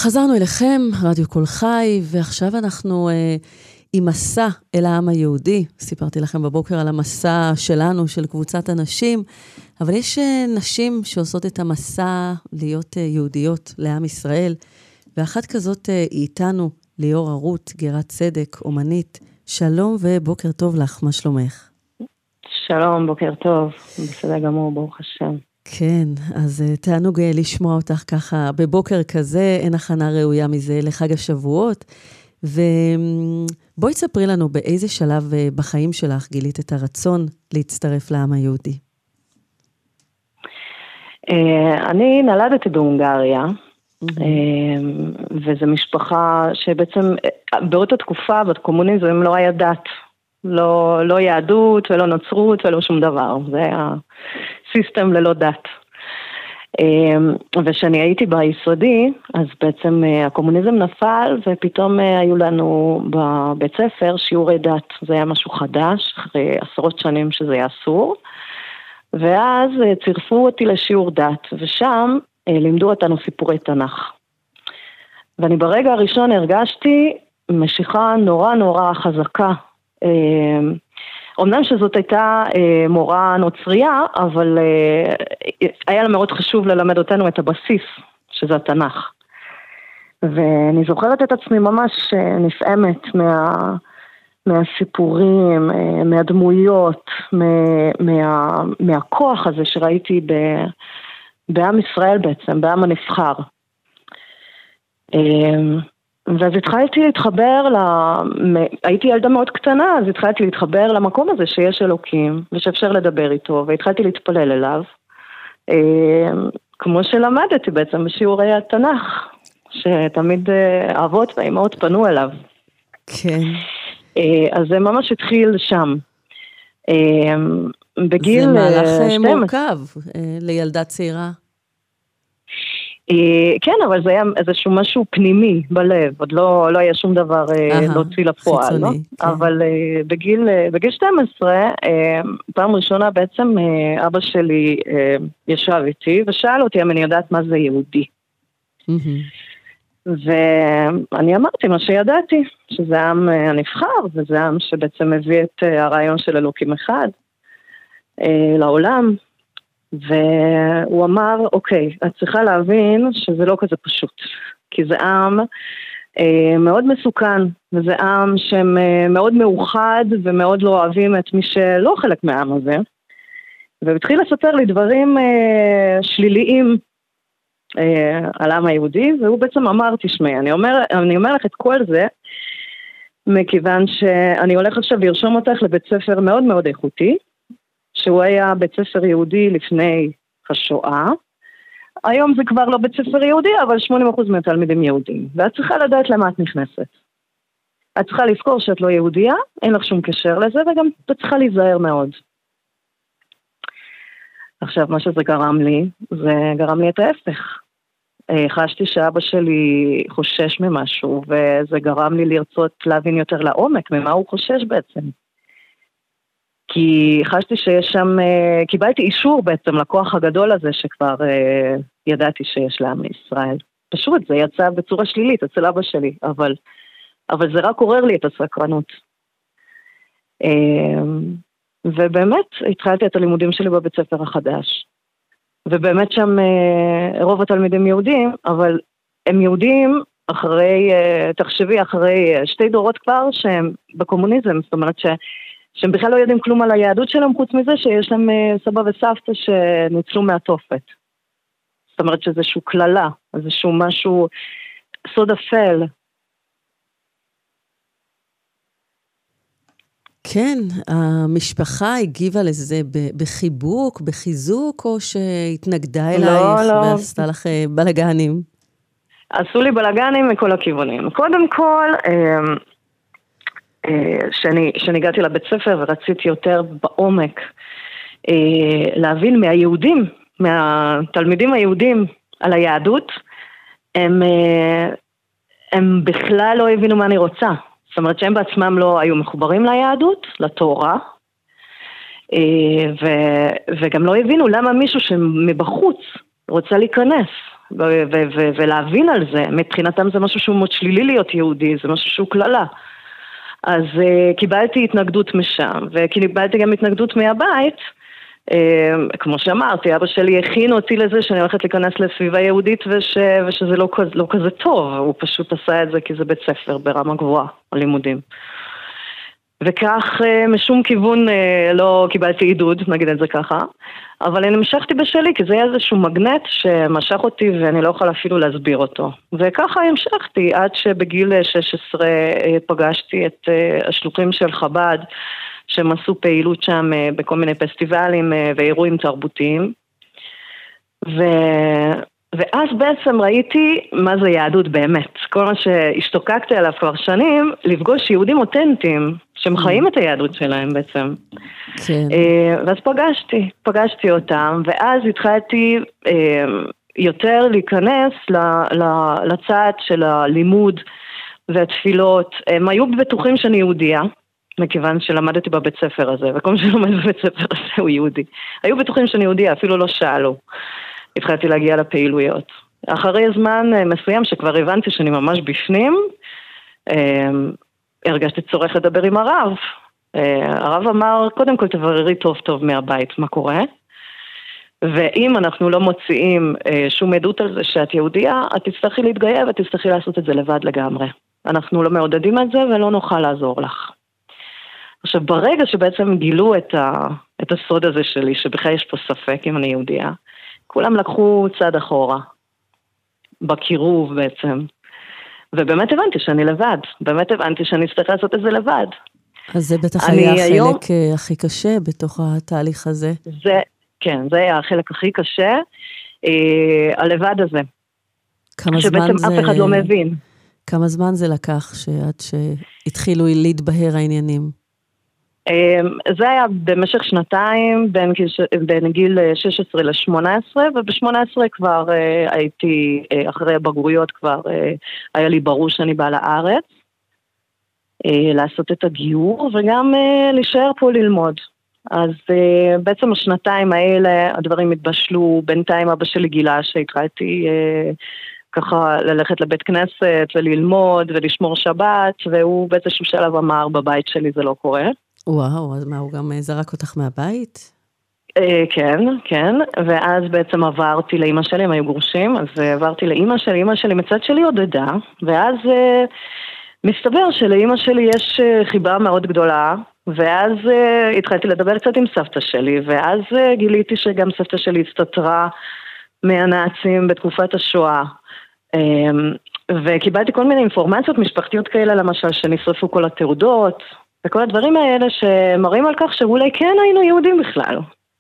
חזרנו אליכם, רדיו כל חי, ועכשיו אנחנו עם מסע אל העם היהודי. סיפרתי לכם בבוקר על המסע שלנו, של קבוצת הנשים, אבל יש נשים שעושות את המסע להיות יהודיות לעם ישראל, ואחת כזאת היא איתנו, ליאור ערות, גרת צדק, אומנית. שלום ובוקר טוב לך, מה שלומך? שלום, בוקר טוב, בסדר גמור, ברוך השם. כן, אז תענוג לשמוע אותך ככה בבוקר כזה, אין הכנה ראויה מזה לחג השבועות, ובואי תספרי לנו באיזה שלב בחיים שלך גילית את הרצון להצטרף לעם היהודי. אני נולדתי בהונגריה, וזו משפחה שבעצם באותה תקופה, בקומוניזם, לא היה דת. לא יהדות ולא נוצרות ולא שום דבר. זה היה סיסטם ללא דת. ושאני הייתי ביסודי, אז בעצם הקומוניזם נפל, ופתאום היו לנו בבית ספר שיעורי דת. זה היה משהו חדש, אחרי עשרות שנים שזה היה אסור. ואז צירפו אותי לשיעור דת, ושם לימדו אותנו סיפורי תנ"ך. ואני ברגע הראשון הרגשתי משיכה נורא נורא חזקה. אמנם שזאת הייתה מורה נוצריה, אבל היה לה מאוד חשוב ללמד אותנו את הבסיס, שזה התנ"ך. ואני זוכרת את עצמי ממש נפעמת מהסיפורים, מהדמויות, מהכוח הזה שראיתי בעם ישראל בעצם, בעם הנבחר. ואז התחלתי להתחבר, הייתי ילדה מאוד קטנה, אז התחלתי להתחבר למקום הזה שיש אלוקים, ושאפשר לדבר איתו, והתחלתי להתפלל אליו, כמו שלמדתי בעצם בשיעורי התנ"ך, שתמיד אבות ואימהות פנו אליו. כן. אז זה ממש התחיל שם. בגיל זה מהלך מורכב לילדה צעירה. כן, אבל זה היה איזשהו משהו פנימי בלב, עוד לא היה שום דבר להוציא לפועל, חיצוני, לא? כן. אבל בגיל 12, פעם ראשונה בעצם אבא שלי ישב איתי ושאל אותי אם אני יודעת מה זה יהודי. ואני אמרתי מה שידעתי, שזה עם הנבחר, וזה עם שבעצם מביא את הרעיון של אלוקים אחד לעולם. והוא אמר, אוקיי, את צריכה להבין שזה לא כזה פשוט, כי זה עם מאוד מסוכן, וזה עם שמאוד מאוחד ומאוד לא אוהבים את מי שלא חלק מהעם הזה, והתחיל לספר לי דברים שליליים על העם היהודי, והוא בעצם אמר, תשמעי, אני אומר לך את כל זה, מכיוון שאני הולך עכשיו לרשום אותך לבית ספר מאוד מאוד איכותי, שהוא היה בית ספר יהודי לפני השואה. היום זה כבר לא בית ספר יהודי, אבל 80% מהתלמידים יהודים. ואת צריכה לדעת למה את נכנסת. את צריכה לזכור שאת לא יהודייה, אין לך שום קשר לזה, וגם את צריכה להיזהר מאוד. עכשיו, מה שזה גרם לי, זה גרם לי את ההפך. חשתי שאבא שלי חושש ממשהו, וזה גרם לי לרצות להבין יותר לעומק ממה הוא חושש בעצם. כי חשתי שיש שם, קיבלתי אישור בעצם לכוח הגדול הזה שכבר ידעתי שיש לעם ישראל. פשוט זה יצא בצורה שלילית אצל אבא שלי, אבל זה רק עורר לי את הסקרנות. ובאמת התחלתי את הלימודים שלי בבית ספר החדש. ובאמת שם רוב התלמידים יהודים, אבל הם יהודים אחרי, תחשבי, אחרי 2 דורות כבר שהם בקומוניזם, זאת אומרת שהם בכלל לא יודעים כלום על היהדות שלהם, חוץ מזה שיש להם סבא וסבתא שניצלו מהתופת. זאת אומרת שזה איזשהו כללה, איזשהו משהו, סוד אפל. כן, המשפחה הגיבה לזה בחיבוק, בחיזוק, או שהתנגדה אלייך ועשתה לך בלגנים? עשו לי בלגנים מכל הכיוונים. קודם כל, שאני הגעתי לבית ספר ורציתי יותר בעומק להבין מהיהודים, מהתלמידים היהודים על היהדות, הם בכלל לא הבינו מה אני רוצה. זאת אומרת שהם בעצמם לא היו מחוברים ליהדות, לתורה, וגם לא הבינו למה מישהו שמבחוץ רוצה להיכנס. ולהבין על זה. מבחינתם זה משהו שהוא מאוד שלילי להיות יהודי, זה משהו שהוא כללה. אז קיבלתי התנגדות משם, וקיבלתי גם התנגדות מהבית, כמו שאמרתי, אבא שלי הכין אותי לזה שאני הולכת להיכנס לסביבה יהודית ושזה לא כזה טוב, הוא פשוט עשה את זה כי זה בית ספר ברמה גבוהה, הלימודים. וכך משום כיוון לא קיבלתי עידוד, נגיד את זה ככה, אבל אני המשכתי בשלי, כי זה היה איזשהו מגנט שמשך אותי ואני לא יכולה אפילו להסביר אותו. וככה המשכתי עד שבגיל 16 פגשתי את השלוחים של חב"ד, שהם עשו פעילות שם בכל מיני פסטיבלים ואירועים תרבותיים. ואז בעצם ראיתי מה זה יהדות באמת. כל מה שהשתוקקתי עליו כבר שנים, לפגוש יהודים אותנטיים, שהם חיים את היהדות שלהם בעצם. כן. ואז פגשתי אותם, ואז התחלתי יותר להיכנס לצד של הלימוד והתפילות. הם היו בטוחים שאני יהודייה, מכיוון שלמדתי בבית ספר הזה, וכל מי שלומד בבית ספר הזה הוא יהודי. היו בטוחים שאני יהודייה, אפילו לא שאלו. התחלתי להגיע לפעילויות. אחרי זמן מסוים שכבר הבנתי שאני ממש בפנים, הרגשתי צורך לדבר עם הרב. הרב אמר, קודם כל תבררי טוב טוב מהבית, מה קורה? ואם אנחנו לא מוציאים שום עדות על זה שאת יהודייה, את תצטרכי להתגייר ותצטרכי לעשות את זה לבד לגמרי. אנחנו לא מעודדים את זה ולא נוכל לעזור לך. עכשיו, ברגע שבעצם גילו את הסוד הזה שלי, שבכלל יש פה ספק אם אני יהודייה, כולם לקחו צעד אחורה, בקירוב בעצם. ובאמת הבנתי שאני לבד, באמת הבנתי שאני אצטרך לעשות את זה לבד. אז זה בטח היה החלק הכי קשה בתוך התהליך הזה. כן, זה היה החלק הכי קשה, הלבד הזה. כמה זמן זה... שבעצם אף אחד לא מבין. כמה זמן זה לקח עד שהתחילו להתבהר העניינים? זה היה במשך שנתיים, בין גיל 16 ל-18, וב-18 כבר הייתי, אחרי הבגרויות כבר היה לי ברור שאני באה לארץ, לעשות את הגיור, וגם להישאר פה ללמוד. אז בעצם השנתיים האלה הדברים התבשלו, בינתיים אבא שלי גילה שהתחלתי ככה ללכת לבית כנסת וללמוד ולשמור שבת, והוא באיזשהו שלב אמר, בבית שלי זה לא קורה. וואו, אז מה, הוא גם זרק אותך מהבית? כן, ואז בעצם עברתי לאמא שלי, הם היו גרושים, אז עברתי לאמא שלי מצד שלי עודדה, ואז מסתבר שלאמא שלי יש חיבה מאוד גדולה, ואז התחלתי לדבר קצת עם סבתא שלי, ואז גיליתי שגם סבתא שלי הסתתרה מהנאצים בתקופת השואה, וקיבלתי כל מיני אינפורמציות משפחתיות כאלה, למשל שנשרפו כל התעודות, וכל הדברים האלה שמראים על כך שאולי כן היינו יהודים בכלל.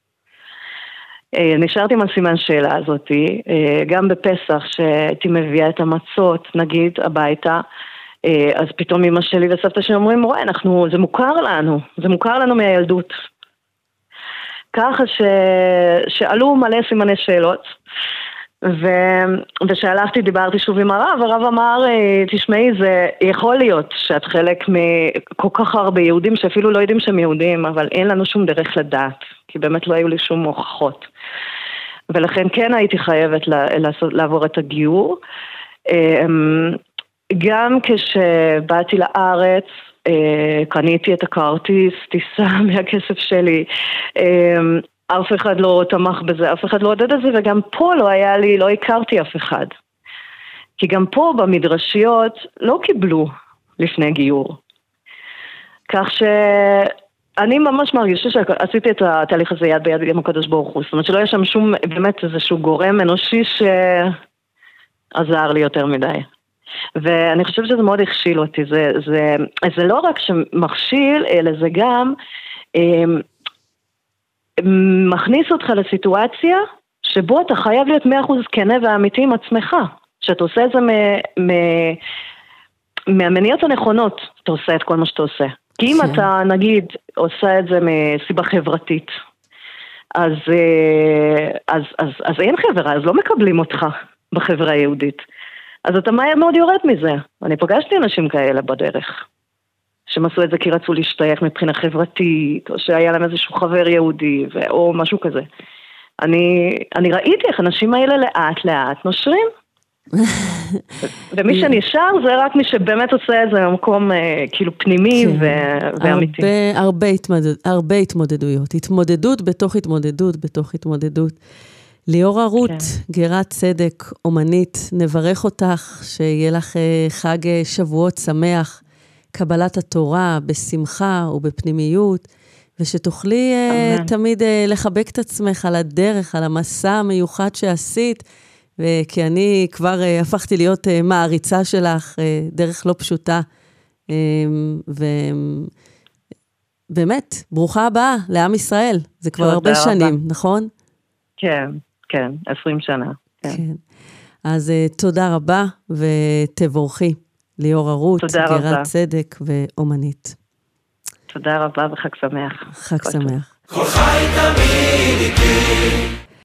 נשארתי עם הסימן שאלה הזאת, גם בפסח שהייתי מביאה את המצות, נגיד, הביתה, אז פתאום אמא שלי וסבתא שלי אומרים, רואה, זה מוכר לנו מהילדות. ככה שעלו מלא סימני שאלות, ושהלכתי, דיברתי שוב עם הרב, הרב אמר, תשמעי, זה יכול להיות שאת חלק מכל כך הרבה יהודים שאפילו לא יודעים שהם יהודים, אבל אין לנו שום דרך לדעת, כי באמת לא היו לי שום הוכחות. ולכן כן הייתי חייבת לעבור את הגיור. גם כשבאתי לארץ, קניתי את הכרטיס טיסה מהכסף שלי, אף אחד לא תמך בזה, אף אחד לא עודד את זה, וגם פה לא הכרתי אף אחד. כי גם פה במדרשיות לא קיבלו לפני גיור. כך שאני ממש מרגישה שעשיתי את התהליך הזה יד ביד עם הקדוש ברוך הוא. זאת אומרת שלא היה שם שום, באמת איזשהו גורם אנושי שעזר לי יותר מדי. ואני חושבת שזה מאוד הכשיל אותי. זה לא רק שמכשיל, אלא זה גם מכניס אותך לסיטואציה שבו אתה חייב להיות 100% כנה ואמיתי עם עצמך. שאתה עושה את זה מהמניעות הנכונות, אתה עושה את כל מה שאתה עושה. כי אם אתה, נגיד, עושה את זה מסיבה חברתית, אז אין חברה, אז לא מקבלים אותך בחברה היהודית. אז אתה מהר מאוד יורד מזה. אני פגשתי אנשים כאלה בדרך, שהם עשו את זה כי רצו להשתייך מבחינה חברתית, או שהיה להם איזשהו חבר יהודי, או משהו כזה. אני ראיתי איך האנשים האלה לאט לאט נושרים. ומי שנשאר זה רק מי שבאמת עושה איזה מקום כאילו פנימי ואמיתי. הרבה התמודדויות. התמודדות בתוך התמודדות בתוך התמודדות. ליאורה רות, גרת צדק, אומנית, נברך אותך, שיהיה לך חג שבועות שמח, קבלת התורה בשמחה ובפנימיות, ושתוכלי תמיד לחבק את עצמך על הדרך, על המסע המיוחד שעשית, כי אני כבר הפכתי להיות מעריצה שלך, דרך לא פשוטה, ובאמת, ברוכה הבאה לעם ישראל, זה כבר הרבה שנים, נכון? כן. כן, 20 שנה. כן. אז תודה רבה ותבורכי, ליאורה רות, גרת צדק ואומנית. תודה רבה וחג שמח. חג שמח. כל חי תמיד איתי.